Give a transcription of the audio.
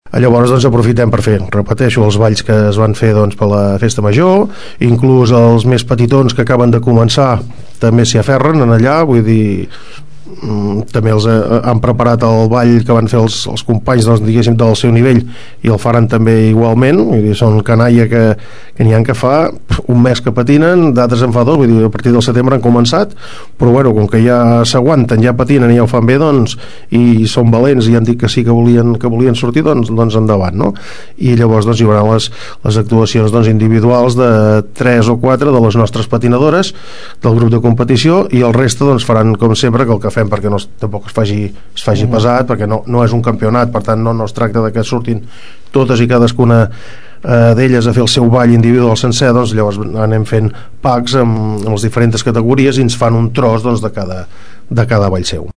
Llavors doncs aprofitem per fer, repeteixo, els balls que es van fer doncs, per la festa major, inclús els més petitons que acaben de començar també s'hi aferren en allà, vull dir, també els han preparat el ball que van fer els companys doncs, diguéssim del seu nivell, i el faran també igualment, vull dir, són canalla que n'hi ha que fa un mes que patinen, d'altres en fa dos, vull dir, a partir del setembre han començat, però bueno, com que ja s'aguanten, ja patinen i ja ho fan bé, doncs, i són valents i han dit que sí que volien sortir, doncs endavant, no? I llavors doncs hi haurà les actuacions doncs, individuals de 3 o 4 de les nostres patinadores del grup de competició, i el reste doncs faran com sempre, que el que fem perquè tampoc es faci pesat, perquè no és un campionat, per tant no es tracta de que surtin totes i cadascuna d'elles a fer el seu ball individual sencer, doncs llavors anem fent packs amb les diferents categories i ens fan un tros doncs, de cada ball seu.